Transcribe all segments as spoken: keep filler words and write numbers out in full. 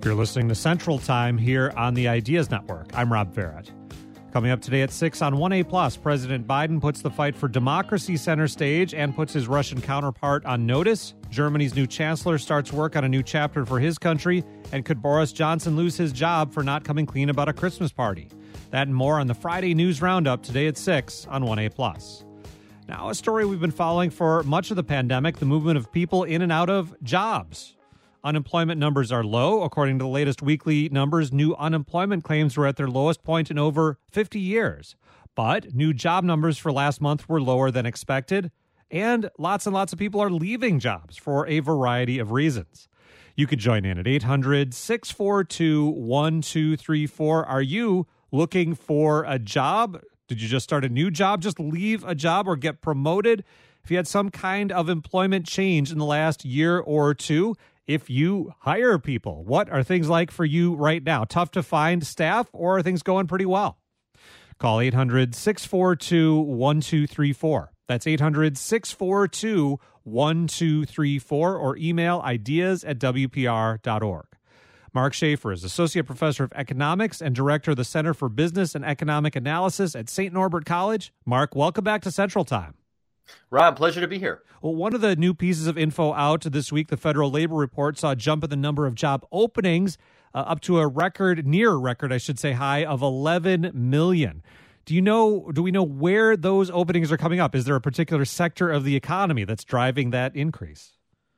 You're listening to Central Time here on the Ideas Network. I'm Rob Farrett. Coming up today at six on one A plus, President Biden puts the fight for democracy center stage and puts his Russian counterpart on notice. Germany's new chancellor starts work on a new chapter for his country. And could Boris Johnson lose his job for not coming clean about a Christmas party? That and more on the Friday News Roundup today at six on one A plus. Now, a story we've been following for much of the pandemic, the movement of people in and out of jobs. Unemployment numbers are low. According to the latest weekly numbers, new unemployment claims were at their lowest point in over fifty years. But new job numbers for last month were lower than expected, and lots and lots of people are leaving jobs for a variety of reasons. You could join in at eight hundred, six four two, one two three four. Are you looking for a job? Did you just start a new job, just leave a job, or get promoted? If you had some kind of employment change in the last year or two, if you hire people, what are things like for you right now? Tough to find staff, or are things going pretty well? Call eight hundred, six four two, one two three four. That's eight hundred, six four two, one two three four, or email ideas at w p r dot org. Mark Schaefer is Associate Professor of Economics and Director of the Center for Business and Economic Analysis at Saint Norbert College. Mark, welcome back to Central Time. Rob, pleasure to be here. Well, one of the new pieces of info out this week, the Federal Labor Report, saw a jump in the number of job openings uh, up to a record, near record, I should say, high of eleven million. Do you know, do we know where those openings are coming up? Is there a particular sector of the economy that's driving that increase?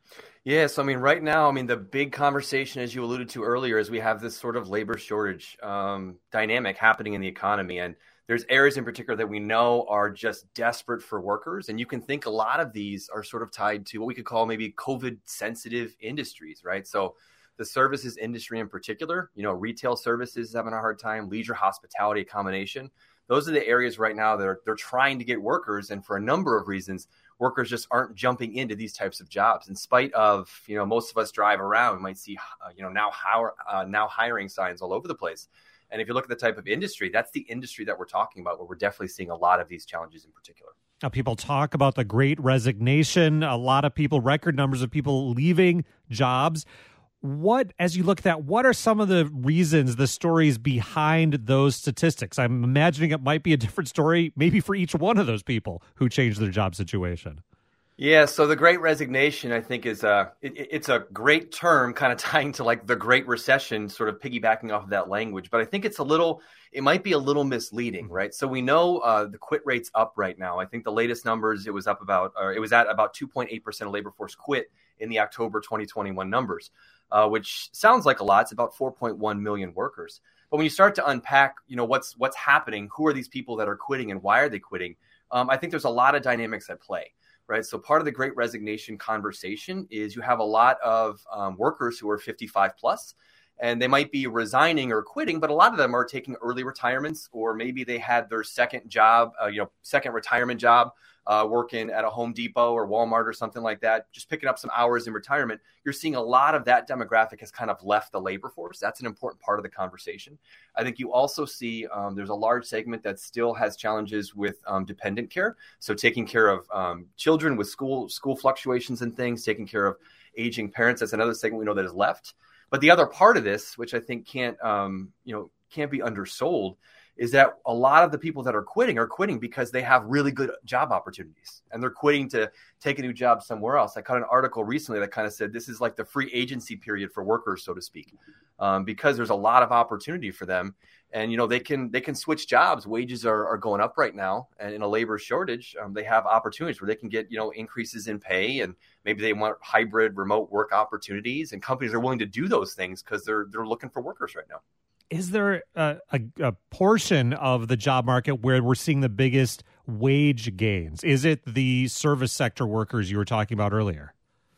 Yes, I mean, right now, I mean, the big conversation, as you alluded to earlier, is we have this sort of labor shortage um, dynamic happening in the economy. And there's areas in particular that we know are just desperate for workers. And you can think a lot of these are sort of tied to what we could call maybe COVID-sensitive industries, right? So the services industry in particular, you know, retail services is having a hard time, leisure, hospitality, accommodation. Those are the areas right now that are, they're trying to get workers. And for a number of reasons, workers just aren't jumping into these types of jobs. In spite of, you know, most of us drive around, we might see, uh, you know, now, how, uh, now hiring signs all over the place. And if you look at the type of industry, that's the industry that we're talking about, where we're definitely seeing a lot of these challenges in particular. Now, people talk about the Great Resignation. A lot of people, record numbers of people leaving jobs. What, as you look at that, what are some of the reasons, the stories behind those statistics? I'm imagining it might be a different story, maybe for each one of those people who changed their job situation. Yeah, so the Great Resignation, I think, is a it, it's a great term, kind of tying to like the Great Recession, sort of piggybacking off of that language. But I think it's a little, it might be a little misleading, right? So we know uh, the quit rate's up right now. I think the latest numbers, it was up about, or it was at about two point eight percent of labor force quit in the October twenty twenty-one numbers, uh, which sounds like a lot. It's about four point one million workers. But when you start to unpack, you know, what's what's happening, who are these people that are quitting and why are they quitting? Um, I think there's a lot of dynamics at play. Right. So part of the Great Resignation conversation is you have a lot of um, workers who are fifty-five plus, and they might be resigning or quitting, but a lot of them are taking early retirements, or maybe they had their second job, uh, you know, second retirement job, uh, working at a Home Depot or Walmart or something like that, just picking up some hours in retirement. You're seeing a lot of that demographic has kind of left the labor force. That's an important part of the conversation. I think you also see um, there's a large segment that still has challenges with um, dependent care. So taking care of um, children with school school fluctuations and things, taking care of aging parents. That's another segment we know that is left. But the other part of this, which I think can't um, you know can't be undersold, is that a lot of the people that are quitting are quitting because they have really good job opportunities, and they're quitting to take a new job somewhere else. I caught an article recently that kind of said this is like the free agency period for workers, so to speak, um, because there's a lot of opportunity for them. And, you know, they can they can switch jobs. Wages are, are going up right now. And in a labor shortage, um, they have opportunities where they can get, you know, increases in pay, and maybe they want hybrid remote work opportunities. And companies are willing to do those things because they're they're looking for workers right now. Is there a, a, a portion of the job market where we're seeing the biggest wage gains? Is it the service sector workers you were talking about earlier?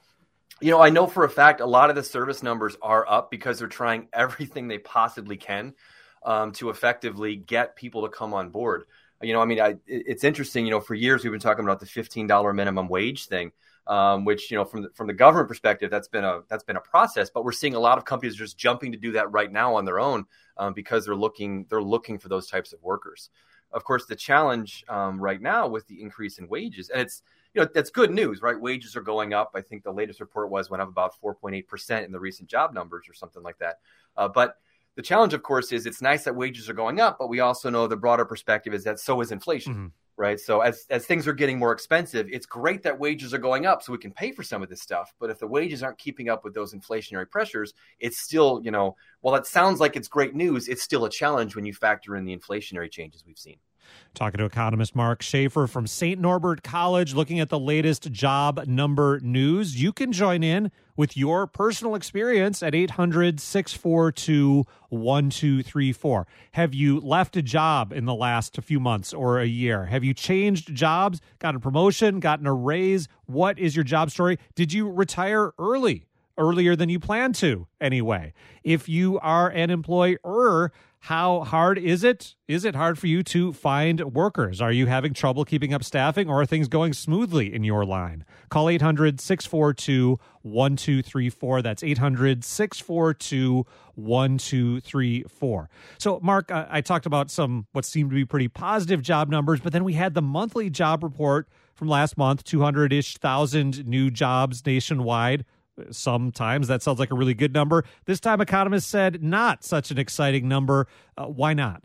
You know, I know for a fact a lot of the service numbers are up because they're trying everything they possibly can um, to effectively get people to come on board. You know, I mean, I, it's interesting, you know, for years we've been talking about the fifteen dollars minimum wage thing. Um, which, you know, from the, from the government perspective, that's been a that's been a process. But we're seeing a lot of companies just jumping to do that right now on their own um, because they're looking they're looking for those types of workers. Of course, the challenge um, right now with the increase in wages, and it's you know, that's good news, right? Wages are going up. I think the latest report was went up about four point eight percent in the recent job numbers or something like that. Uh, but the challenge, of course, is it's nice that wages are going up, but we also know the broader perspective is that so is inflation, mm-hmm. right? So as, as things are getting more expensive, it's great that wages are going up so we can pay for some of this stuff. But if the wages aren't keeping up with those inflationary pressures, it's still, you know, while it sounds like it's great news, it's still a challenge when you factor in the inflationary changes we've seen. Talking to economist Mark Schaefer from Saint Norbert College, looking at the latest job number news. You can join in with your personal experience at eight hundred, six four two, one two three four. Have you left a job in the last few months or a year? Have you changed jobs, got a promotion, gotten a raise? What is your job story? Did you retire early, earlier than you planned to anyway? If you are an employer, how hard is it? Is it hard for you to find workers? Are you having trouble keeping up staffing, or are things going smoothly in your line? Call eight hundred, six four two, one two three four. That's eight hundred, six four two, one two three four. So, Mark, I, I talked about some what seemed to be pretty positive job numbers, but then we had the monthly job report from last month, two hundred-ish thousand new jobs nationwide. Sometimes that sounds like a really good number. This time, economists said not such an exciting number. Uh, why not?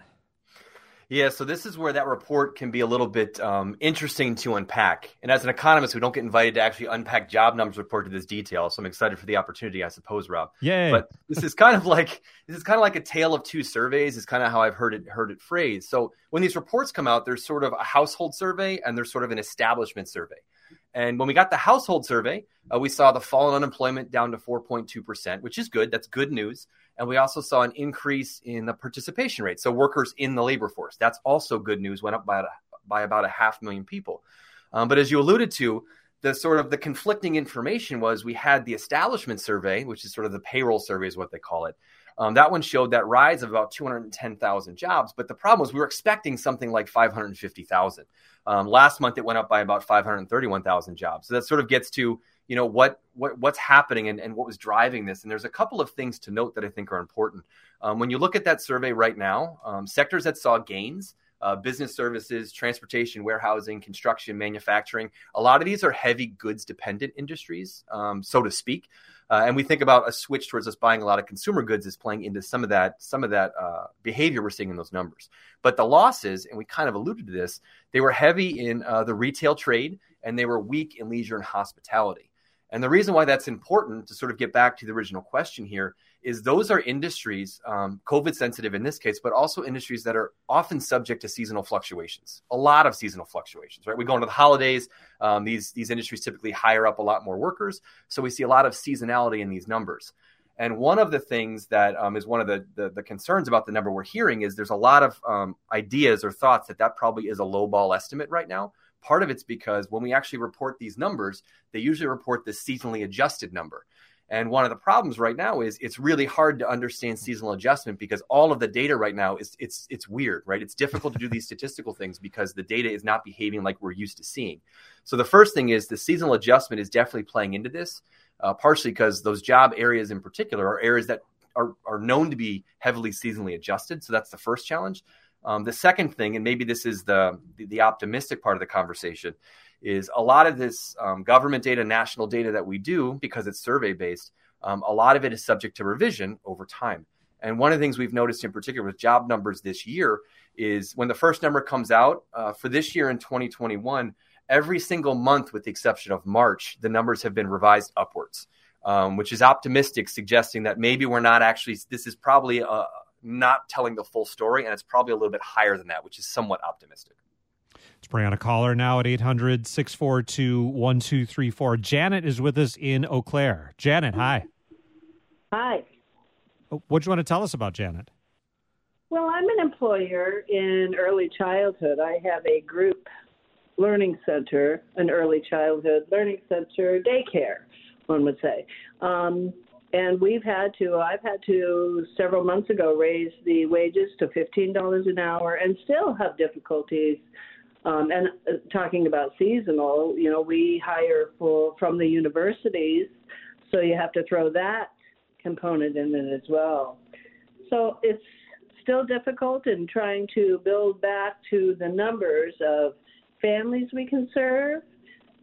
Yeah, so this is where that report can be a little bit um, interesting to unpack. And as an economist, we don't get invited to actually unpack job numbers report to this detail. So I'm excited for the opportunity, I suppose, Rob. Yay. But this is kind of like this is kind of like a tale of two surveys. Is kind of how I've heard it heard it phrased. So when these reports come out, there's sort of a household survey and there's sort of an establishment survey. And when we got the household survey, uh, we saw the fall in unemployment down to four point two percent, which is good. That's good news. And we also saw an increase in the participation rate. So workers in the labor force, that's also good news, went up by, by about a half million people. Um, but as you alluded to, the sort of the conflicting information was we had the establishment survey, which is sort of the payroll survey is what they call it. Um, that one showed that rise of about two hundred ten thousand jobs. But the problem was we were expecting something like five hundred fifty thousand. Um, last month, it went up by about five hundred thirty-one thousand jobs. So that sort of gets to, you know, what, what what's happening and, and what was driving this. And there's a couple of things to note that I think are important. Um, when you look at that survey right now, um, sectors that saw gains, uh, business services, transportation, warehousing, construction, manufacturing, a lot of these are heavy goods dependent industries, um, so to speak. Uh, and we think about a switch towards us buying a lot of consumer goods is playing into some of that, some of that uh, behavior we're seeing in those numbers. But the losses, and we kind of alluded to this, they were heavy in uh, the retail trade and they were weak in leisure and hospitality. And the reason why that's important to sort of get back to the original question here is those are industries, um, COVID sensitive in this case, but also industries that are often subject to seasonal fluctuations, a lot of seasonal fluctuations, right? We go into the holidays, um, these, these industries typically hire up a lot more workers. So we see a lot of seasonality in these numbers. And one of the things that um, is one of the, the, the concerns about the number we're hearing is there's a lot of um, ideas or thoughts that that probably is a lowball estimate right now. Part of it's because when we actually report these numbers, they usually report the seasonally adjusted number. And one of the problems right now is it's really hard to understand seasonal adjustment because all of the data right now is it's it's weird, right? It's difficult to do these statistical things because the data is not behaving like we're used to seeing. So the first thing is the seasonal adjustment is definitely playing into this, uh, partially because those job areas in particular are areas that are, are known to be heavily seasonally adjusted. So that's the first challenge. Um, the second thing, and maybe this is the, the the optimistic part of the conversation, is a lot of this um, government data, national data that we do, because it's survey-based, um, a lot of it is subject to revision over time. And one of the things we've noticed in particular with job numbers this year is when the first number comes out, uh, for this year in twenty twenty-one, every single month with the exception of March, the numbers have been revised upwards, um, which is optimistic, suggesting that maybe we're not actually, this is probably a not telling the full story, and it's probably a little bit higher than that, which is somewhat optimistic. Let's bring on a caller now at eight hundred, six four two, one two three four. Janet is with us in Eau Claire. Janet, hi. Hi. What do you want to tell us about Janet? Well, I'm an employer in early childhood. I have a group learning center, an early childhood learning center, daycare, one would say. Um, And we've had to, I've had to several months ago raise the wages to fifteen dollars an hour and still have difficulties. Um, and uh, talking about seasonal, you know, we hire for, from the universities, so you have to throw that component in it as well. So it's still difficult in trying to build back to the numbers of families we can serve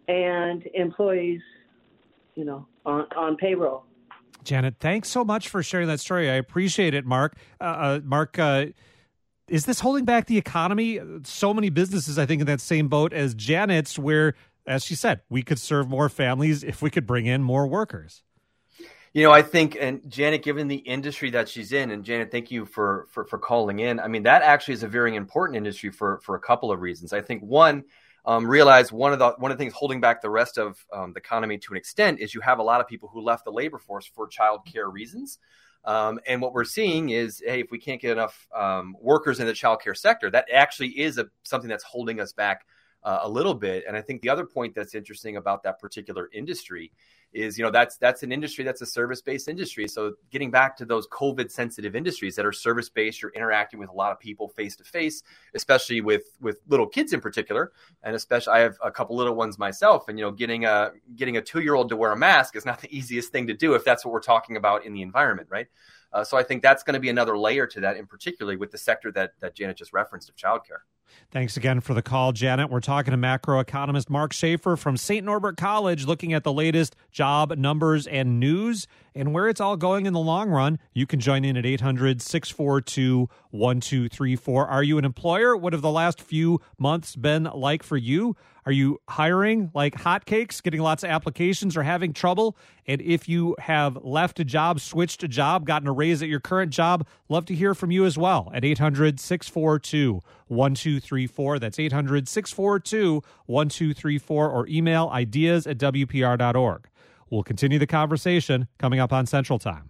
and employees, you know, on, on payroll. Janet, thanks so much for sharing that story. I appreciate it, Mark. Uh, uh, Mark, uh, is this holding back the economy? So many businesses, I think, in that same boat as Janet's, where, as she said, we could serve more families if we could bring in more workers. You know, I think, and Janet, given the industry that she's in, and Janet, thank you for, for, for calling in. I mean, that actually is a very important industry for, for a couple of reasons. I think one, um, realize one of the, one of the things holding back the rest of um, the economy to an extent is you have a lot of people who left the labor force for childcare reasons. Um, and what we're seeing is, hey, if we can't get enough um, workers in the childcare sector, that actually is a, something that's holding us back uh, a little bit. And I think the other point that's interesting about that particular industry is, you know, that's that's an industry that's a service-based industry. So getting back to those COVID-sensitive industries that are service-based, you're interacting with a lot of people face-to-face, especially with with little kids in particular. And especially, I have a couple little ones myself. And, you know, getting a getting a two-year-old to wear a mask is not the easiest thing to do if that's what we're talking about in the environment, right? Uh, so I think that's going to be another layer to that, and particularly with the sector that that Janet just referenced of childcare. Thanks again for the call, Janet. We're talking to macroeconomist Mark Schaefer from Saint Norbert College, looking at the latest job numbers and news and where it's all going in the long run. You can join in at eight hundred, six four two, one two three four. Are you an employer? What have the last few months been like for you? Are you hiring like hotcakes, getting lots of applications, or having trouble? And if you have left a job, switched a job, gotten a raise at your current job, love to hear from you as well at eight hundred, six four two, one two three four. That's eight hundred, six four two, one two three four, or email ideas at w p r dot org. We'll continue the conversation coming up on Central Time.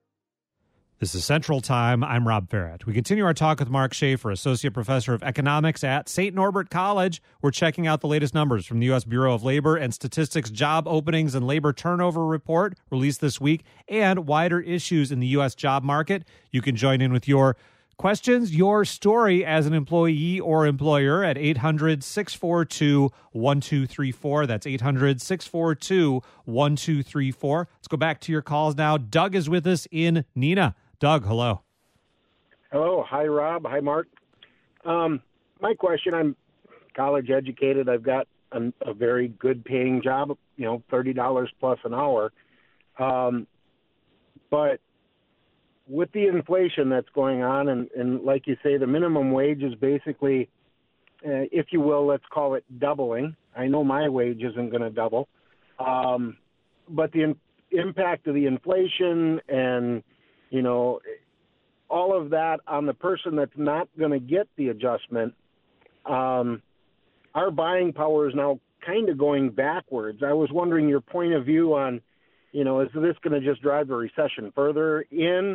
This is Central Time. I'm Rob Barrett. We continue our talk with Mark Schaefer, Associate Professor of Economics at Saint Norbert College. We're checking out the latest numbers from the U S Bureau of Labor and Statistics Job Openings and Labor Turnover Report released this week, and wider issues in the U S job market. You can join in with your questions, your story as an employee or employer at eight hundred, six four two, one two three four. That's eight hundred, six four two, one two three four. Let's go back to your calls now. Doug is with us in Neenah. Doug, hello. Hello. Hi, Rob. Hi, Mark. Um, my question, I'm college educated. I've got a, a very good paying job, you know, thirty dollars plus an hour. Um, but with the inflation that's going on, and, and like you say, the minimum wage is basically, uh, if you will, let's call it doubling. I know my wage isn't going to double. Um, but the in- impact of the inflation and you know, all of that on the person that's not going to get the adjustment, um, our buying power is now kind of going backwards. I was wondering your point of view on, you know, is this going to just drive the recession further in,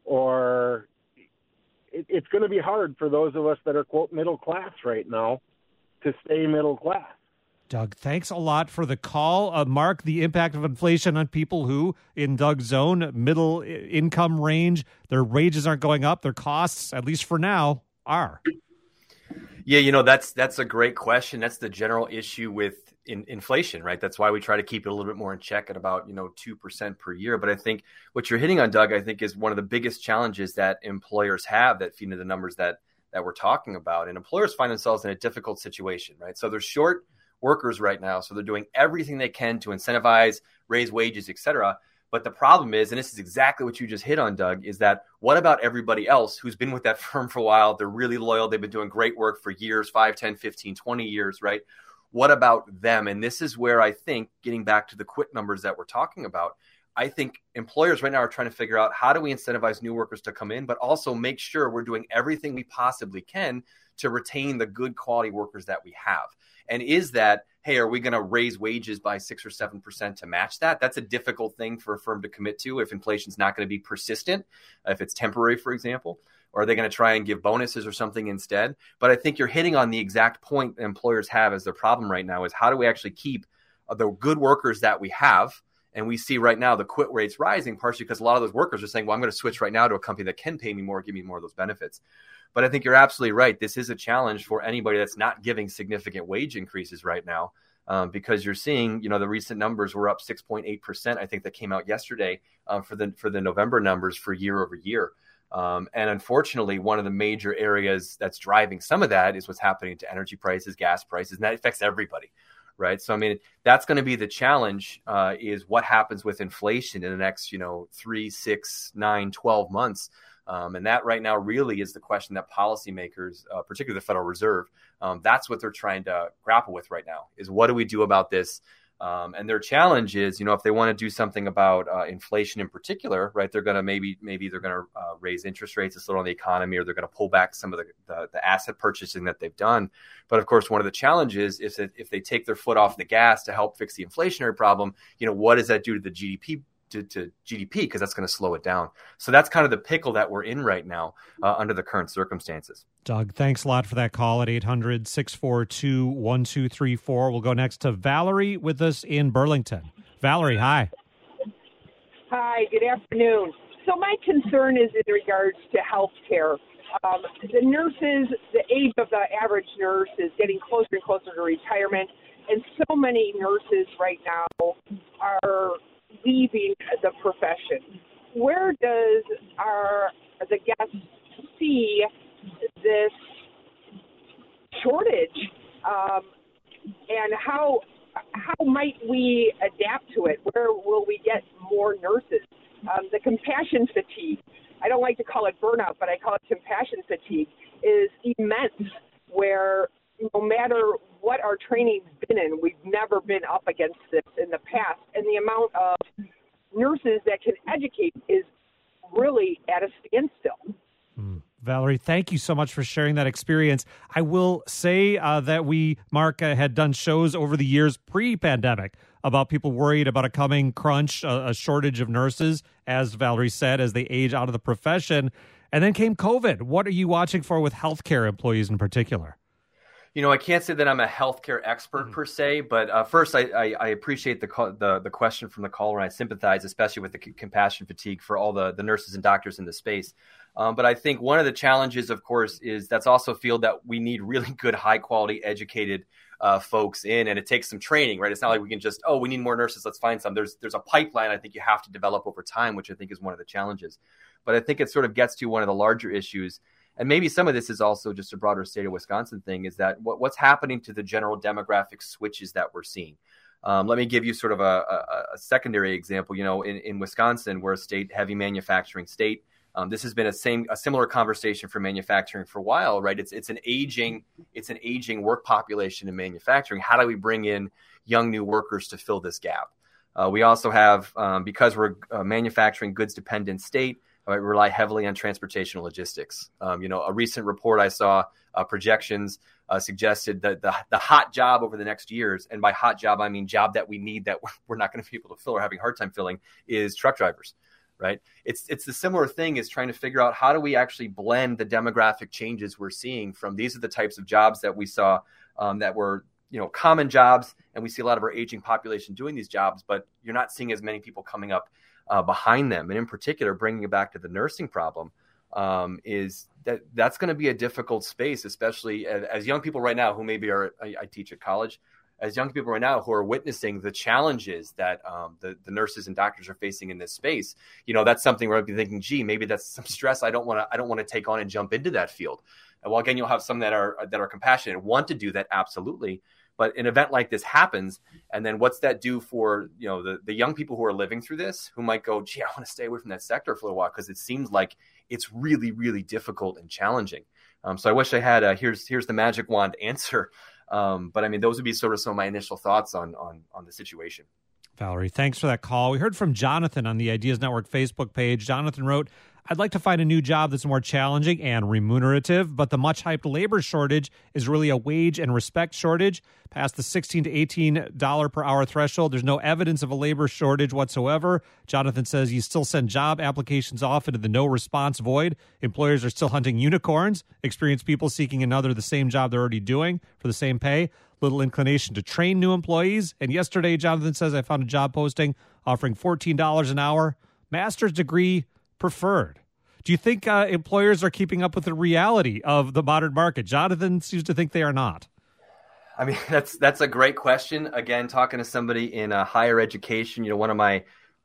or it, it's going to be hard for those of us that are, quote, middle class right now to stay middle class? Doug, thanks a lot for the call. Uh, Mark, the impact of inflation on people who, in Doug's zone, middle income range, their wages aren't going up, their costs, at least for now, are. Yeah, you know, that's that's a great question. That's the general issue with in, inflation, right? That's why we try to keep it a little bit more in check at about, you know, two percent per year. But I think what you're hitting on, Doug, I think is one of the biggest challenges that employers have that feed into the numbers that that we're talking about. And employers find themselves in a difficult situation, right? So they're short workers right now. So they're doing everything they can to incentivize, raise wages, et cetera. But the problem is, and this is exactly what you just hit on, Doug, is that what about everybody else who's been with that firm for a while? They're really loyal. They've been doing great work for years, five, ten, fifteen, twenty years, right? What about them? And this is where I think, getting back to the quit numbers that we're talking about, I think employers right now are trying to figure out how do we incentivize new workers to come in, but also make sure we're doing everything we possibly can to retain the good quality workers that we have. And is that, hey, are we going to raise wages by six or seven percent to match that? That's a difficult thing for a firm to commit to if inflation's not going to be persistent, if it's temporary, for example. Or are they going to try and give bonuses or something instead? But I think you're hitting on the exact point employers have as their problem right now is how do we actually keep the good workers that we have? And we see right now the quit rates rising, partially because a lot of those workers are saying, well, I'm going to switch right now to a company that can pay me more, give me more of those benefits. But I think you're absolutely right. This is a challenge for anybody that's not giving significant wage increases right now, um, because you're seeing, you know, the recent numbers were up six point eight percent. I think that came out yesterday um, for the for the November numbers for year over year. Um, and unfortunately, one of the major areas that's driving some of that is what's happening to energy prices, gas prices, and that affects everybody, right? So, I mean, that's going to be the challenge, uh, is what happens with inflation in the next, you know, three, six, nine, twelve months. Um, and that right now really is the question that policymakers, uh, particularly the Federal Reserve, um, that's what they're trying to grapple with right now, is what do we do about this? Um, and their challenge is, you know, if they want to do something about uh, inflation in particular, right, they're going to maybe maybe they're going to uh, raise interest rates to slow down the economy, or they're going to pull back some of the, the, the asset purchasing that they've done. But of course, one of the challenges is that if they take their foot off the gas to help fix the inflationary problem, you know, what does that do to the G D P? To, to G D P, because that's going to slow it down. So that's kind of the pickle that we're in right now uh, under the current circumstances. Doug, thanks a lot for that call at eight hundred, six four two, one two three four. We'll go next to Valerie with us in Burlington. Valerie, hi. Hi, good afternoon. So my concern is in regards to health care. Um, the nurses, the age of the average nurse is getting closer and closer to retirement, and so many nurses right now are leaving the profession. Where does our the guests see this shortage, um, and how how might we adapt to it? Where will we get more nurses? Um, the compassion fatigue, I don't like to call it burnout, but I call it compassion fatigue, is immense, where no matter what our training's been in, we've never been up against this in the past. And the amount of nurses that can educate is really at a standstill. Mm. Valerie, thank you so much for sharing that experience. I will say uh, that we, Mark, uh, had done shows over the years pre-pandemic about people worried about a coming crunch, a, a shortage of nurses, as Valerie said, as they age out of the profession. And then came COVID. What are you watching for with healthcare employees in particular? You know, I can't say that I'm a healthcare expert mm-hmm. per se, but uh, first, I, I, I appreciate the, the the question from the caller, and I sympathize, especially with the c- compassion fatigue for all the, the nurses and doctors in the space. Um, but I think one of the challenges, of course, is that's also a field that we need really good, high quality, educated uh, folks in, and it takes some training, right? It's not like we can just, oh, we need more nurses, let's find some. There's there's a pipeline I think you have to develop over time, which I think is one of the challenges. But I think it sort of gets to one of the larger issues. And maybe some of this is also just a broader state of Wisconsin thing, is that what, what's happening to the general demographic switches that we're seeing. Um, let me give you sort of a, a, a secondary example. You know, in, in Wisconsin, we're a state heavy manufacturing state. Um, this has been a same a similar conversation for manufacturing for a while, right? It's it's an aging it's an aging work population in manufacturing. How do we bring in young new workers to fill this gap? Uh, we also have, um, because we're a manufacturing goods dependent state, we rely heavily on transportation logistics. Um, you know, a recent report I saw, uh, projections uh, suggested that the the hot job over the next years, and by hot job I mean job that we need that we're, we're not going to be able to fill or having a hard time filling, is truck drivers, right? It's it's the similar thing, is trying to figure out how do we actually blend the demographic changes we're seeing from these are the types of jobs that we saw um, that were, you know, common jobs, and we see a lot of our aging population doing these jobs, but you're not seeing as many people coming up Uh, behind them. And in particular, bringing it back to the nursing problem, um, is that that's going to be a difficult space, especially as, as young people right now who maybe are, I, I teach at college, as young people right now who are witnessing the challenges that um, the, the nurses and doctors are facing in this space. You know, that's something where I'd be thinking, gee, maybe that's some stress I don't want to, I don't want to take on and jump into that field. And while again, you'll have some that are, that are compassionate and want to do that. Absolutely. But an event like this happens, and then what's that do for, you know, the, the young people who are living through this, who might go, gee, I want to stay away from that sector for a while because it seems like it's really, really difficult and challenging. Um, so I wish I had a here's here's the magic wand answer. Um, but I mean, those would be sort of some of my initial thoughts on on on the situation. Valerie, thanks for that call. We heard from Jonathan on the Ideas Network Facebook page. Jonathan wrote, I'd like to find a new job that's more challenging and remunerative, but the much-hyped labor shortage is really a wage and respect shortage. Past the sixteen to eighteen dollars per hour threshold, there's no evidence of a labor shortage whatsoever. Jonathan says you still send job applications off into the no-response void. Employers are still hunting unicorns, experienced people seeking another the same job they're already doing for the same pay. Little inclination to train new employees. And yesterday, Jonathan says, I found a job posting offering fourteen dollars an hour, master's degree preferred. Do you think uh, employers are keeping up with the reality of the modern market? Jonathan seems to think they are not. I mean, that's that's a great question. Again, talking to somebody in uh, higher education, you know, one of my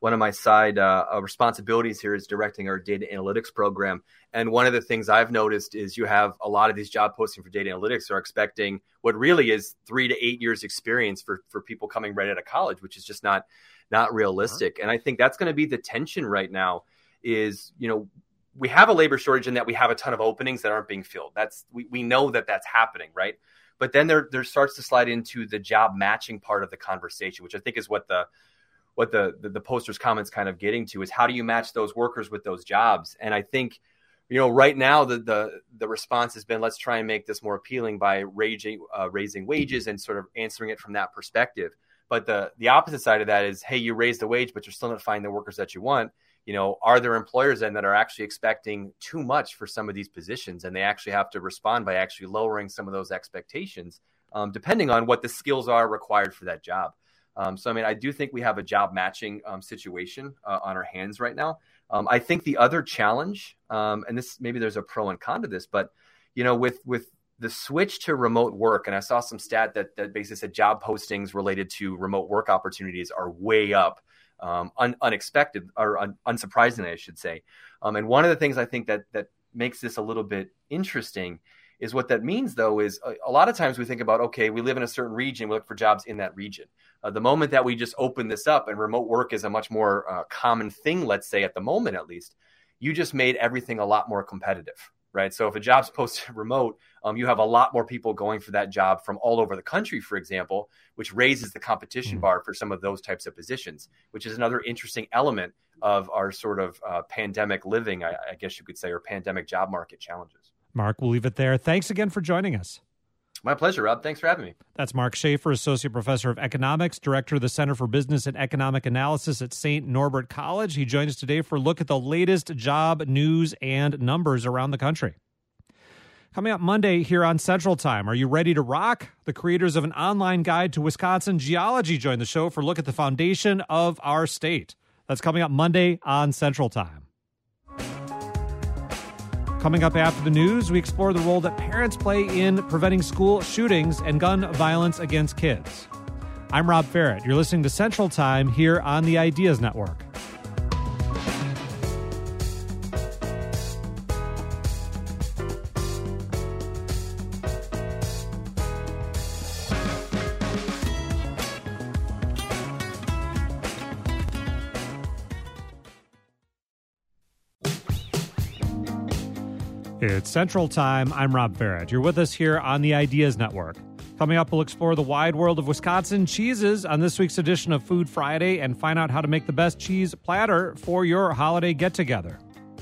one of my side uh, responsibilities here is directing our data analytics program. And one of the things I've noticed is you have a lot of these job postings for data analytics are expecting what really is three to eight years experience for, for people coming right out of college, which is just not, not realistic. And I think that's going to be the tension right now is, you know, we have a labor shortage in that we have a ton of openings that aren't being filled. That's we, we know that that's happening, right? But then there there starts to slide into the job matching part of the conversation, which I think is what the what the, the the poster's comments kind of getting to is how do you match those workers with those jobs? And I think, you know, right now the the the response has been let's try and make this more appealing by raising uh, raising wages and sort of answering it from that perspective. But the the opposite side of that is, hey, you raise the wage, but you're still not finding the workers that you want. You know, are there employers then that are actually expecting too much for some of these positions, and they actually have to respond by actually lowering some of those expectations, um, depending on what the skills are required for that job. Um, so, I mean, I do think we have a job matching um, situation uh, on our hands right now. Um, I think the other challenge, um, and this maybe there's a pro and con to this, but you know, with with the switch to remote work, and I saw some stat that that basically said job postings related to remote work opportunities are way up. Um, un, unexpected or un, unsurprisingly, I should say. Um, and one of the things I think that that makes this a little bit interesting is what that means, though, is a, a lot of times we think about, okay, we live in a certain region, we look for jobs in that region. Uh, the moment that we just open this up and remote work is a much more uh, common thing, let's say at the moment at least, you just made everything a lot more competitive, right? So if a job's posted remote, um, you have a lot more people going for that job from all over the country, for example, which raises the competition bar for some of those types of positions, which is another interesting element of our sort of uh, pandemic living, I, I guess you could say, or pandemic job market challenges. Mark, we'll leave it there. Thanks again for joining us. My pleasure, Rob. Thanks for having me. That's Mark Schaefer, Associate Professor of Economics, Director of the Center for Business and Economic Analysis at Saint Norbert College. He joins us today for a look at the latest job news and numbers around the country. Coming up Monday here on Central Time, are you ready to rock? The creators of an online guide to Wisconsin geology join the show for a look at the foundation of our state. That's coming up Monday on Central Time. Coming up after the news, we explore the role that parents play in preventing school shootings and gun violence against kids. I'm Rob Ferrett. You're listening to Central Time here on the Ideas Network. It's Central Time. I'm Rob Ferrett. You're with us here on the Ideas Network. Coming up, we'll explore the wide world of Wisconsin cheeses on this week's edition of Food Friday and find out how to make the best cheese platter for your holiday get-together.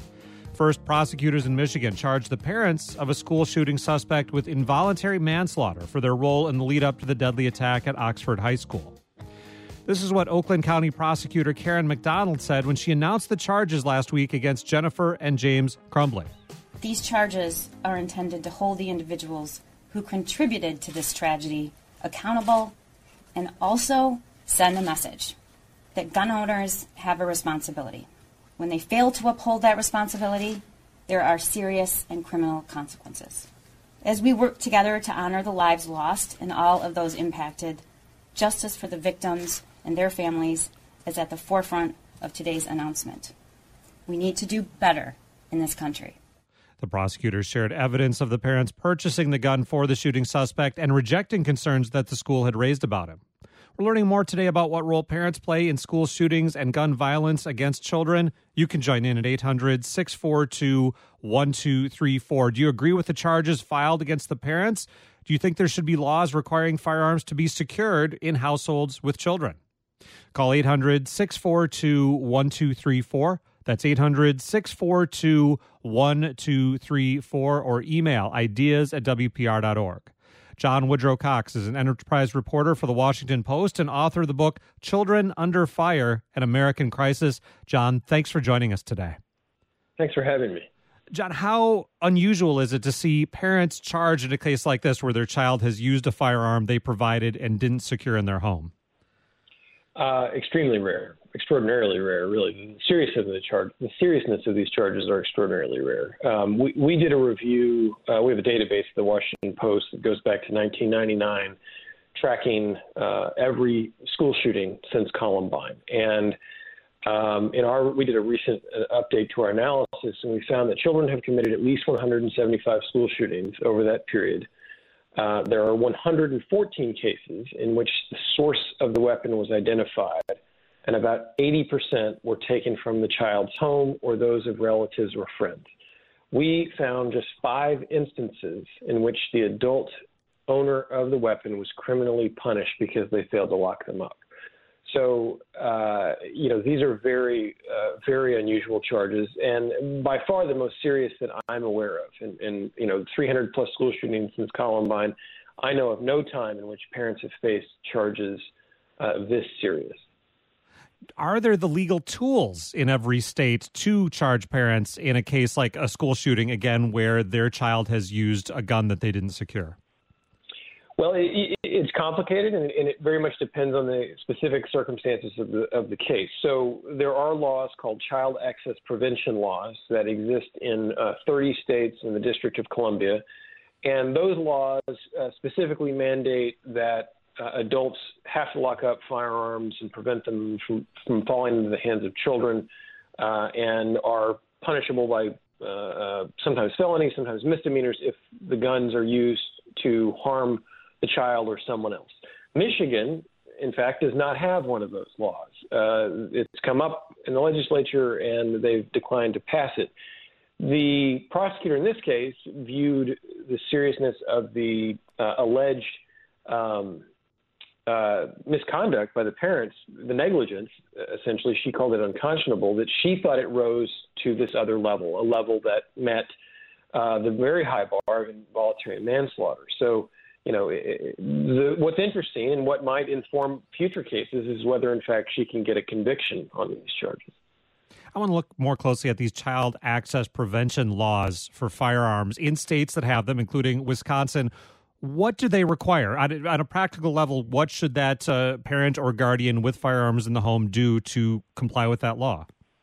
First, prosecutors in Michigan charged the parents of a school shooting suspect with involuntary manslaughter for their role in the lead-up to the deadly attack at Oxford High School. This is what Oakland County prosecutor Karen McDonald said when she announced the charges last week against Jennifer and James Crumbly. These charges are intended to hold the individuals who contributed to this tragedy accountable and also send a message that gun owners have a responsibility. When they fail to uphold that responsibility, there are serious and criminal consequences. As we work together to honor the lives lost and all of those impacted, justice for the victims and their families is at the forefront of today's announcement. We need to do better in this country. The prosecutors shared evidence of the parents purchasing the gun for the shooting suspect and rejecting concerns that the school had raised about him. We're learning more today about what role parents play in school shootings and gun violence against children. You can join in at eight hundred, six four two, one two three four. Do you agree with the charges filed against the parents? Do you think there should be laws requiring firearms to be secured in households with children? Call eight hundred, six four two, one two three four. That's eight hundred, six four two, one two three four or email ideas at w p r dot org. John Woodrow Cox is an enterprise reporter for the Washington Post and author of the book Children Under Fire, An American Crisis. John, thanks for joining us today. Thanks for having me. John, how unusual is it to see parents charged in a case like this where their child has used a firearm they provided and didn't secure in their home? Uh, extremely rare, extraordinarily rare, really. The seriousness of the charge, the seriousness of these charges are extraordinarily rare. Um, we, we did a review. Uh, we have a database at the Washington Post that goes back to nineteen ninety-nine, tracking uh, every school shooting since Columbine. And Um, in our, we did a recent uh, update to our analysis, and we found that children have committed at least one hundred seventy-five school shootings over that period. Uh, there are one hundred fourteen cases in which the source of the weapon was identified, and about eighty percent were taken from the child's home or those of relatives or friends. We found just five instances in which the adult owner of the weapon was criminally punished because they failed to lock them up. So, uh, you know, these are very, uh, very unusual charges, and by far the most serious that I'm aware of. And, and, you know, three hundred plus school shootings since Columbine, I know of no time in which parents have faced charges uh, this serious. Are there the legal tools in every state to charge parents in a case like a school shooting, again, where their child has used a gun that they didn't secure? Well, it, it's complicated, and, and it very much depends on the specific circumstances of the of the case. So there are laws called child access prevention laws that exist in uh, thirty states in the District of Columbia, and those laws uh, specifically mandate that uh, adults have to lock up firearms and prevent them from, from falling into the hands of children, uh, and are punishable by uh, uh, sometimes felonies, sometimes misdemeanors if the guns are used to harm the child or someone else. Michigan, in fact, does not have one of those laws. Uh, it's come up in the legislature, and they've declined to pass it. The prosecutor in this case viewed the seriousness of the uh, alleged um, uh, misconduct by the parents, the negligence, essentially. She called it unconscionable, that she thought it rose to this other level, a level that met uh, the very high bar of involuntary manslaughter. So, you know, the, what's interesting and what might inform future cases is whether, in fact, she can get a conviction on these charges. I want to look more closely at these child access prevention laws for firearms in states that have them, including Wisconsin. What do they require? On a, on a practical level, what should that uh, parent or guardian with firearms in the home do to comply with that law?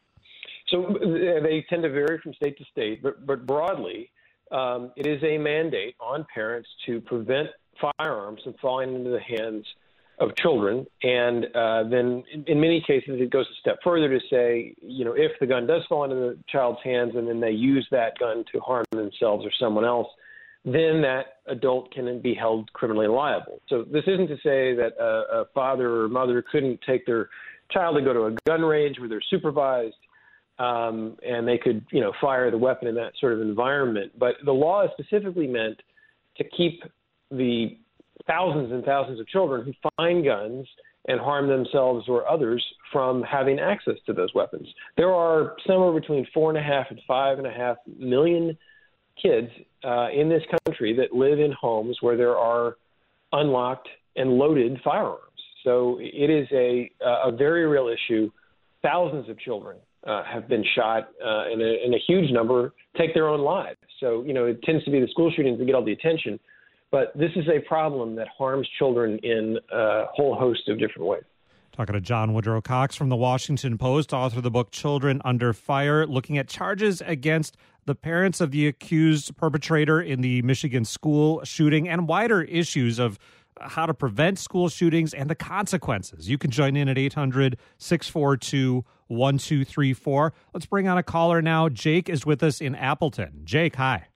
So they tend to vary from state to state, but, but broadly, Um, it is a mandate on parents to prevent firearms from falling into the hands of children. And uh, then in, in many cases, it goes a step further to say, you know, if the gun does fall into the child's hands and then they use that gun to harm themselves or someone else, then that adult can be held criminally liable. So this isn't to say that a, a father or mother couldn't take their child to go to a gun range where they're supervised, Um, and they could, you know, fire the weapon in that sort of environment. But the law is specifically meant to keep the thousands and thousands of children who find guns and harm themselves or others from having access to those weapons. There are somewhere between four and a half and five and a half million kids uh, in this country that live in homes where there are unlocked and loaded firearms. So it is a, a very real issue. Thousands of children Uh, have been shot, uh, and, a, and a huge number take their own lives. So, you know, it tends to be the school shootings that get all the attention. But this is a problem that harms children in a whole host of different ways. Talking to John Woodrow Cox from the Washington Post, author of the book Children Under Fire, looking at charges against the parents of the accused perpetrator in the Michigan school shooting and wider issues of how to prevent school shootings and the consequences. You can join in at eight hundred, six four two, one two three four. Let's bring on a caller now. Jake is with us in Appleton. Jake, hi.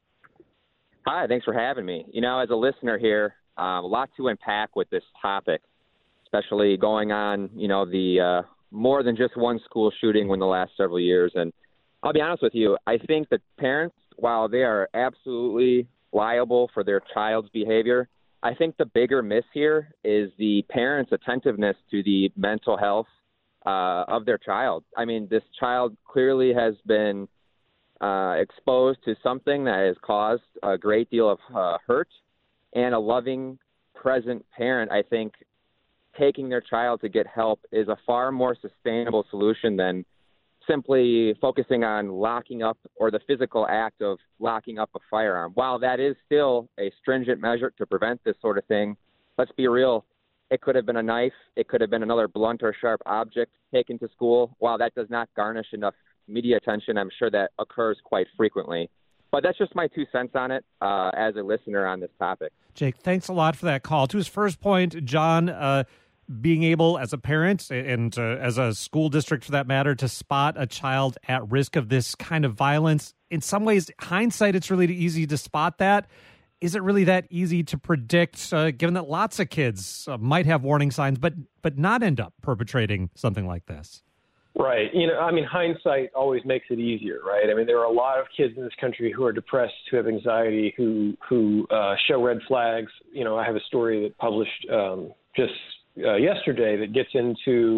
Hi, thanks for having me. You know, as a listener here, um, a lot to unpack with this topic, especially going on, you know, the uh, more than just one school shooting in the last several years. And I'll be honest with you, I think that parents, while they are absolutely liable for their child's behavior, I think the bigger miss here is the parents' attentiveness to the mental health uh, of their child. I mean, this child clearly has been uh, exposed to something that has caused a great deal of uh, hurt, and a loving, present parent, I think, taking their child to get help is a far more sustainable solution than simply focusing on locking up or the physical act of locking up a firearm. While that is still a stringent measure to prevent this sort of thing, let's be real. It could have been a knife. It could have been another blunt or sharp object taken to school. While that does not garnish enough media attention, I'm sure that occurs quite frequently. But that's just my two cents on it uh, as a listener on this topic. Jake, thanks a lot for that call. To his first point, John, uh, being able, as a parent and uh, as a school district for that matter, to spot a child at risk of this kind of violence? In some ways, hindsight, it's really easy to spot that. Is it really that easy to predict, uh, given that lots of kids uh, might have warning signs, but but not end up perpetrating something like this? Right. You know, I mean, hindsight always makes it easier, right? I mean, there are a lot of kids in this country who are depressed, who have anxiety, who who uh, show red flags. You know, I have a story that published um, just uh, yesterday that gets into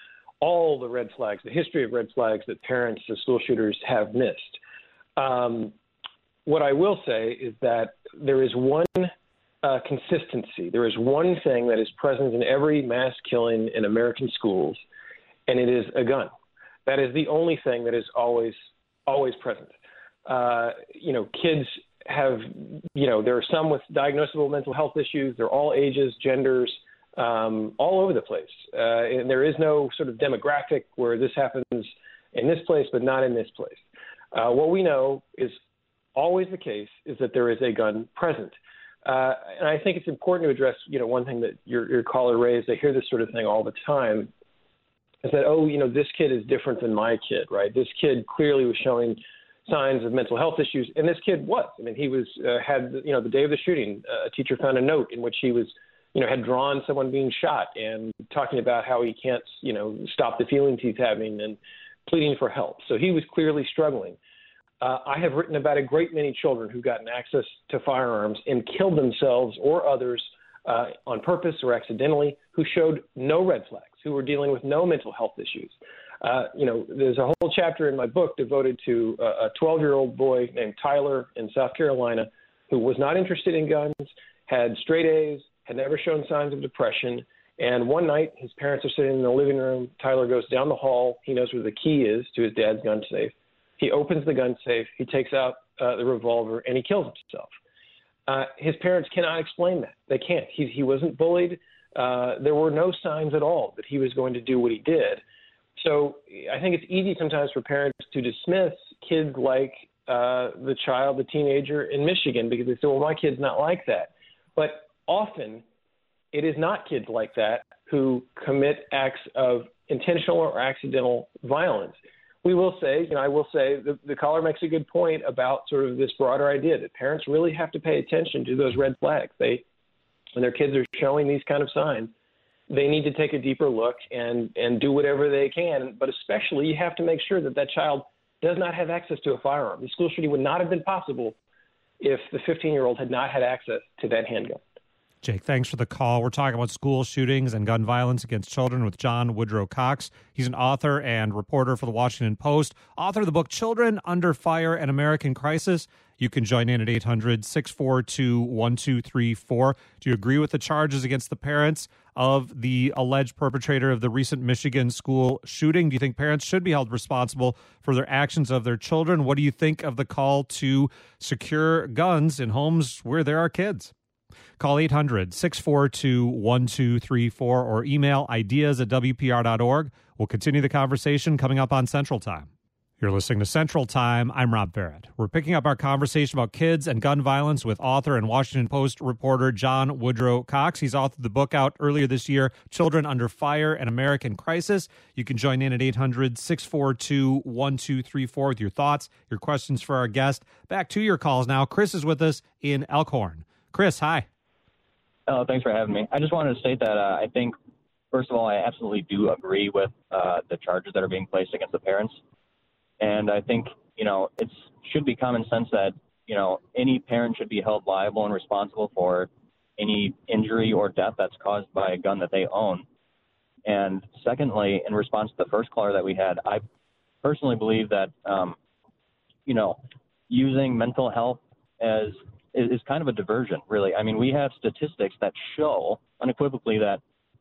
all the red flags, the history of red flags that parents of school shooters have missed. Um, what I will say is that there is one uh, consistency. There is one thing that is present in every mass killing in American schools, and it is a gun. That is the only thing that is always, always present. Uh, you know, kids have, you know, there are some with diagnosable mental health issues. They're all ages, genders, um, all over the place. Uh, and there is no sort of demographic where this happens in this place, but not in this place. Uh, what we know is always the case is that there is a gun present. Uh, and I think it's important to address, you know, one thing that your, your caller raised. I hear this sort of thing all the time, is that, oh, you know, this kid is different than my kid, right? This kid clearly was showing signs of mental health issues, and this kid was. I mean, he was uh, had, you know, the day of the shooting, uh, a teacher found a note in which he was, you know, had drawn someone being shot and talking about how he can't, you know, stop the feelings he's having and pleading for help. So he was clearly struggling. Uh, I have written about a great many children who've gotten access to firearms and killed themselves or others uh, on purpose or accidentally, who showed no red flags, who were dealing with no mental health issues. Uh, you know, there's a whole chapter in my book devoted to a twelve-year-old boy named Tyler in South Carolina who was not interested in guns, had straight A's, had never shown signs of depression. And one night, his parents are sitting in the living room. Tyler goes down the hall. He knows where the key is to his dad's gun safe. He opens the gun safe, he takes out uh, the revolver, and he kills himself. Uh, his parents cannot explain that. They can't. He, he wasn't bullied. Uh, there were no signs at all that he was going to do what he did. So I think it's easy sometimes for parents to dismiss kids like uh, the child, the teenager in Michigan, because they say, well, my kid's not like that. But often it is not kids like that who commit acts of intentional or accidental violence. We will say, you know, I will say the, the caller makes a good point about sort of this broader idea that parents really have to pay attention to those red flags. They, when their kids are showing these kind of signs, they need to take a deeper look and, and do whatever they can. But especially, you have to make sure that that child does not have access to a firearm. The school shooting would not have been possible if the fifteen-year-old had not had access to that handgun. Jake, thanks for the call. We're talking about school shootings and gun violence against children with John Woodrow Cox. He's an author and reporter for the Washington Post, author of the book Children Under Fire: An American Crisis. You can join in at eight hundred, six four two, one two three four. Do you agree with the charges against the parents of the alleged perpetrator of the recent Michigan school shooting? Do you think parents should be held responsible for their actions of their children? What do you think of the call to secure guns in homes where there are kids? Call eight hundred, six four two, one two three four or email ideas at W P R dot org. We'll continue the conversation coming up on Central Time. You're listening to Central Time. I'm Rob Barrett. We're picking up our conversation about kids and gun violence with author and Washington Post reporter John Woodrow Cox. He's authored the book out earlier this year, Children Under Fire: An American Crisis. You can join in at eight hundred, six four two, one two three four with your thoughts, your questions for our guest. Back to your calls now. Chris is with us in Elkhorn. Chris, hi. Oh, thanks for having me. I just wanted to state that uh, I think, first of all, I absolutely do agree with uh, the charges that are being placed against the parents. And I think, you know, it should be common sense that, you know, any parent should be held liable and responsible for any injury or death that's caused by a gun that they own. And secondly, in response to the first caller that we had, I personally believe that, um, you know, using mental health as is kind of a diversion, really. I mean, we have statistics that show unequivocally that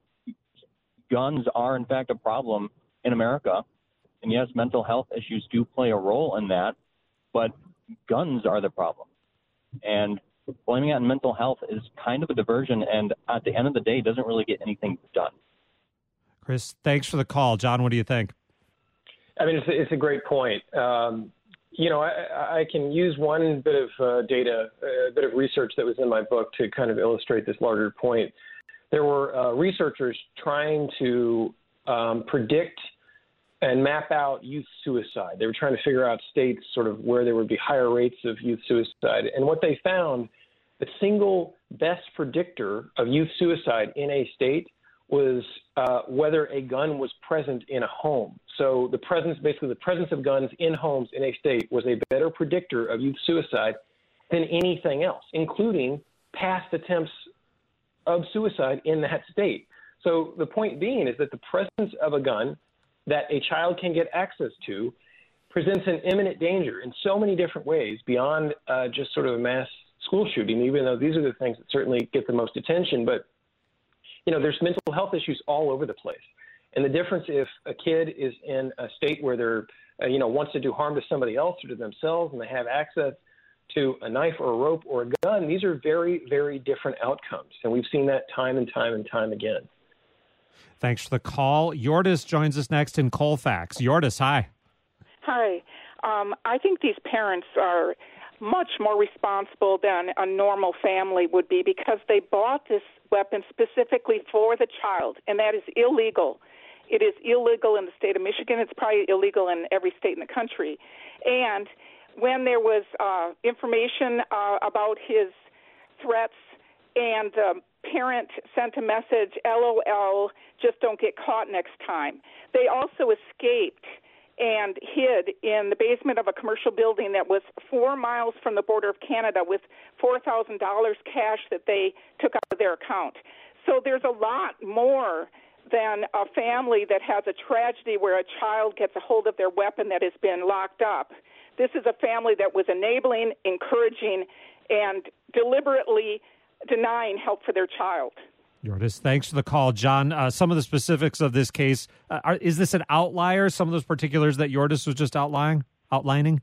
guns are, in fact, a problem in America. And yes, mental health issues do play a role in that, but guns are the problem. And blaming it on mental health is kind of a diversion, and at the end of the day, doesn't really get anything done. Chris, thanks for the call. John, what do you think? I mean, it's a, it's a great point. Um, you know, I, I can use one bit of uh, data, a bit of research that was in my book to kind of illustrate this larger point. there were uh, researchers trying to um, predict and map out youth suicide. They were trying to figure out states sort of where there would be higher rates of youth suicide. And what they found, the single best predictor of youth suicide in a state was uh, whether a gun was present in a home. So the presence, basically the presence of guns in homes in a state was a better predictor of youth suicide than anything else, including past attempts of suicide in that state. So the point being is that the presence of a gun that a child can get access to presents an imminent danger in so many different ways beyond uh, just sort of a mass school shooting, even though these are the things that certainly get the most attention. But, you know, there's mental health issues all over the place. And the difference if a kid is in a state where they're, uh, you know, wants to do harm to somebody else or to themselves and they have access to a knife or a rope or a gun, these are very, very different outcomes. And we've seen that time and time and time again. Thanks for the call. Yordis joins us next in Colfax. Yordis, hi. Hi. Um, I think these parents are much more responsible than a normal family would be because they bought this weapon specifically for the child, and that is illegal. It is illegal in the state of Michigan. It's probably illegal in every state in the country. And when there was uh, information uh, about his threats and the parent sent a message, L O L, just don't get caught next time. They also escaped and hid in the basement of a commercial building that was four miles from the border of Canada with four thousand dollars cash that they took out of their account. So there's a lot more than a family that has a tragedy where a child gets a hold of their weapon that has been locked up. This is a family that was enabling, encouraging, and deliberately denying help for their child. Yordis, thanks for the call. John, uh, some of the specifics of this case, uh, are, is this an outlier, some of those particulars that Yordis was just outlining? outlining?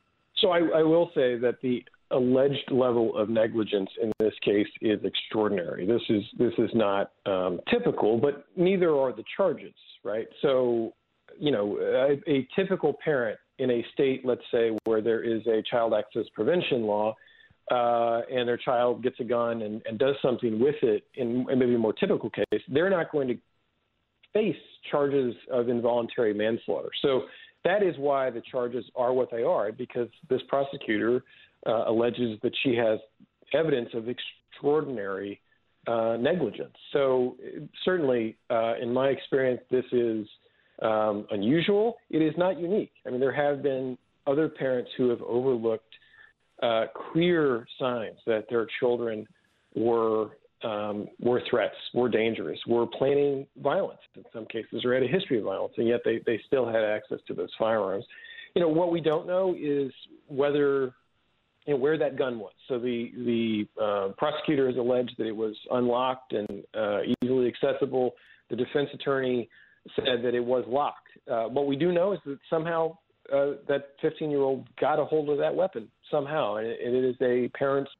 So I, I will say that the alleged level of negligence in this case is extraordinary. This is this is not um, typical, but neither are the charges, right? So, you know, a, a typical parent in a state, let's say, where there is a child access prevention law, Uh, and their child gets a gun and, and does something with it, in, in maybe a more typical case, they're not going to face charges of involuntary manslaughter. So that is why the charges are what they are, because this prosecutor uh, alleges that she has evidence of extraordinary uh, negligence. So certainly, uh, in my experience, this is um, unusual. It is not unique. I mean, there have been other parents who have overlooked Uh, clear signs that their children were um, were threats, were dangerous, were planning violence in some cases, or had a history of violence, and yet they, they still had access to those firearms. You know, what we don't know is whether, you know, where that gun was. So the the uh, prosecutor has alleged that it was unlocked and uh, easily accessible. The defense attorney said that it was locked. Uh, what we do know is that somehow uh, that fifteen-year-old got a hold of that weapon somehow, and it, it is a parent's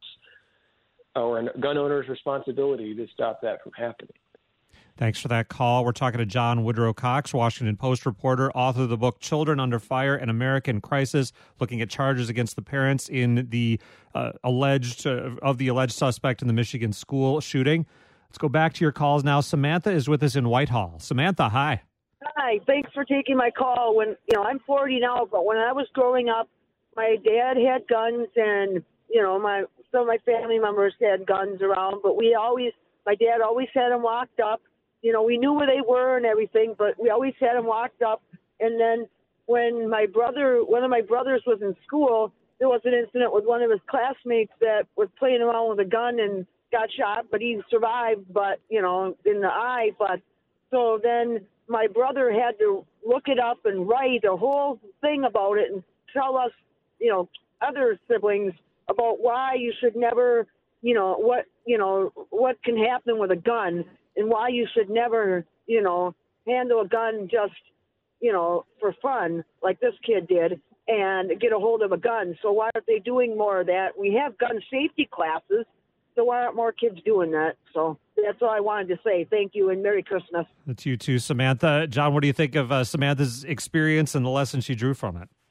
or a gun owner's responsibility to stop that from happening. Thanks for that call. We're talking to John Woodrow Cox, Washington Post reporter, author of the book Children Under Fire, An American Crisis, looking at charges against the parents in the uh, alleged uh, of the alleged suspect in the Michigan school shooting. Let's go back to your calls now. Samantha is with us in Whitehall. Samantha, hi. Hi, thanks for taking my call. When you know, I'm forty now, but when I was growing up, my dad had guns, and you know, my some of my family members had guns around. But we always, my dad always had them locked up. You know, we knew where they were and everything, but we always had them locked up. And then when my brother, one of my brothers was in school, there was an incident with one of his classmates that was playing around with a gun and got shot, but he survived, but you know, in the eye. But so then my brother had to look it up and write a whole thing about it and tell us, you know, other siblings about why you should never, you know, what, you know, what can happen with a gun and why you should never, you know, handle a gun just, you know, for fun like this kid did and get a hold of a gun. So why aren't they doing more of that? We have gun safety classes, so why aren't more kids doing that? So that's all I wanted to say. Thank you, and Merry Christmas. That's you too, Samantha. John, what do you think of uh, Samantha's experience and the lesson she drew from it?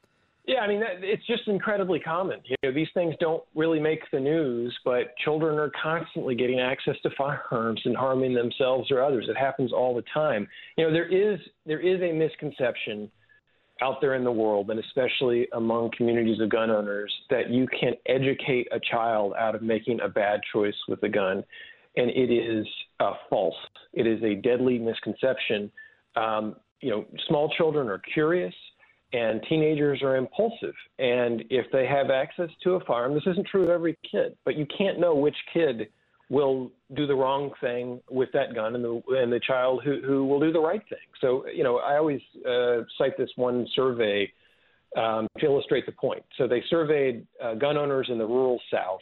Yeah, I mean, that, it's just incredibly common. You know, these things don't really make the news, but children are constantly getting access to firearms and harming themselves or others. It happens all the time. You know, there is there is a misconception out there in the world, and especially among communities of gun owners, that you can educate a child out of making a bad choice with a gun, and it is uh, false. It is a deadly misconception. Um, you know, small children are curious, and teenagers are impulsive. And if they have access to a firearm, this isn't true of every kid, but you can't know which kid will do the wrong thing with that gun and the, and the child who, who will do the right thing. So, you know, I always uh, cite this one survey um, to illustrate the point. So they surveyed uh, gun owners in the rural South,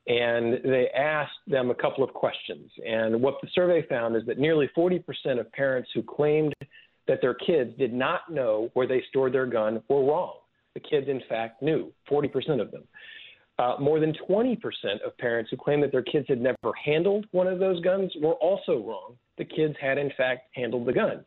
and they asked them a couple of questions. And what the survey found is that nearly forty percent of parents who claimed that their kids did not know where they stored their gun were wrong. The kids, in fact, knew, forty percent of them. Uh, more than twenty percent of parents who claimed that their kids had never handled one of those guns were also wrong. The kids had, in fact, handled the gun.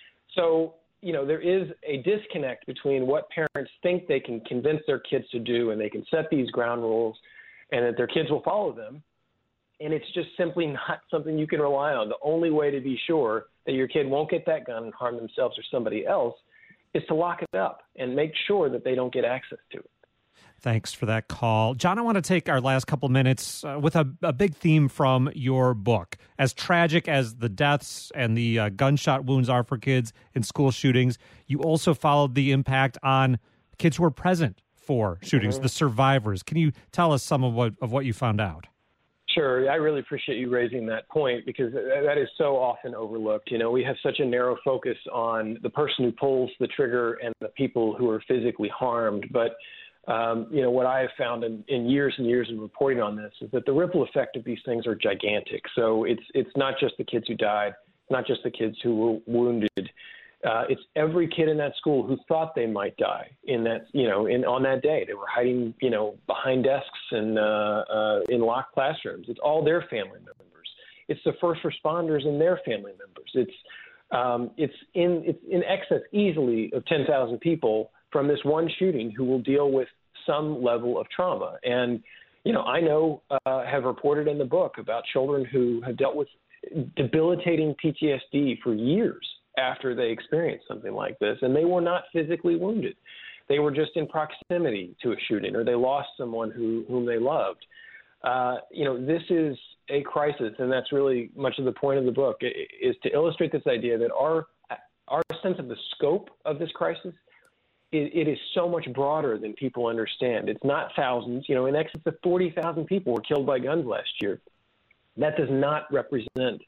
So, you know, there is a disconnect between what parents think they can convince their kids to do, and they can set these ground rules, and that their kids will follow them. And it's just simply not something you can rely on. The only way to be sure that your kid won't get that gun and harm themselves or somebody else is to lock it up and make sure that they don't get access to it. Thanks for that call. John, I want to take our last couple minutes uh, with a, a big theme from your book. As tragic as the deaths and the uh, gunshot wounds are for kids in school shootings, you also followed the impact on kids who were present for shootings, mm-hmm. the survivors. Can you tell us some of what of what you found out? Sure. I really appreciate you raising that point, because that is so often overlooked. You know, we have such a narrow focus on the person who pulls the trigger and the people who are physically harmed. But, um, you know, what I have found in, in years and years of reporting on this is that the ripple effect of these things are gigantic. So it's it's not just the kids who died, not just the kids who were wounded. Uh, it's every kid in that school who thought they might die in that, you know, in on that day. They were hiding, you know, behind desks and uh, uh, in locked classrooms. It's all their family members. It's the first responders and their family members. It's um, it's in it's in excess easily of ten thousand people from this one shooting who will deal with some level of trauma. And you know, I know uh, have reported in the book about children who have dealt with debilitating P T S D for years after they experienced something like this, and they were not physically wounded. They were just in proximity to a shooting, or they lost someone who, whom they loved. Uh, you know, this is a crisis, and that's really much of the point of the book, is to illustrate this idea that our our sense of the scope of this crisis, it, it is so much broader than people understand. It's not thousands. You know, in excess of forty thousand people were killed by guns last year. That does not represent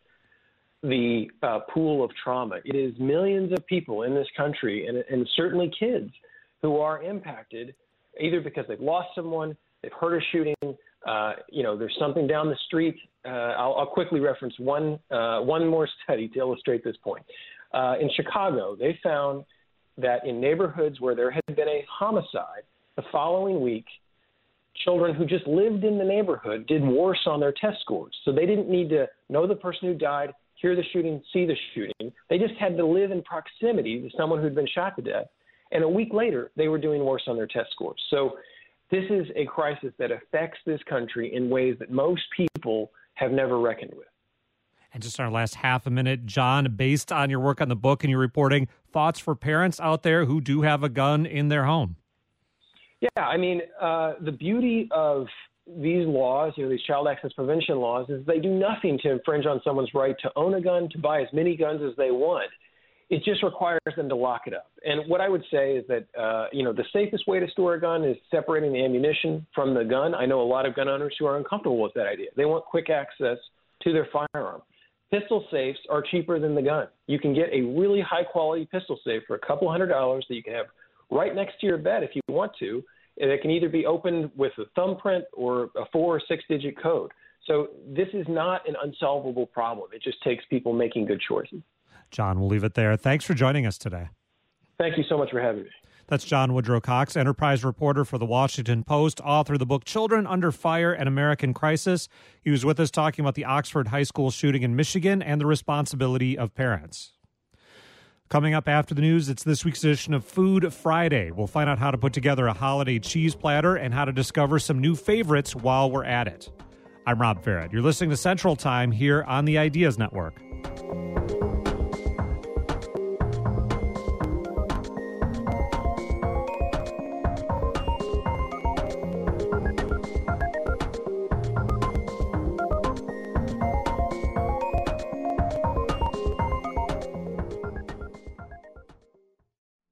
the uh, pool of trauma. It is millions of people in this country, and, and certainly kids, who are impacted either because they've lost someone, they've heard a shooting, uh, you know, there's something down the street. Uh, I'll, I'll quickly reference one uh, one more study to illustrate this point. Uh, in Chicago, they found that in neighborhoods where there had been a homicide, the following week, children who just lived in the neighborhood did worse on their test scores. So they didn't need to know the person who died, hear the shooting, see the shooting. They just had to live in proximity to someone who'd been shot to death. And a week later, they were doing worse on their test scores. So this is a crisis that affects this country in ways that most people have never reckoned with. And just our last half a minute, John, based on your work on the book and your reporting, thoughts for parents out there who do have a gun in their home? Yeah, I mean, uh, the beauty of these laws, you know, these child access prevention laws, is they do nothing to infringe on someone's right to own a gun, to buy as many guns as they want. It just requires them to lock it up. And what I would say is that, uh, you know, the safest way to store a gun is separating the ammunition from the gun. I know a lot of gun owners who are uncomfortable with that idea. They want quick access to their firearm. Pistol safes are cheaper than the gun. You can get a really high-quality pistol safe for a couple hundred dollars that you can have right next to your bed if you want to. And it can either be opened with a thumbprint or a four or six digit code. So this is not an unsolvable problem. It just takes people making good choices. John, we'll leave it there. Thanks for joining us today. Thank you so much for having me. That's John Woodrow Cox, Enterprise reporter for The Washington Post, author of the book Children Under Fire: An American Crisis. He was with us talking about the Oxford High School shooting in Michigan and the responsibility of parents. Coming up after the news, it's this week's edition of Food Friday. We'll find out how to put together a holiday cheese platter and how to discover some new favorites while we're at it. I'm Rob Farrett. You're listening to Central Time here on the Ideas Network.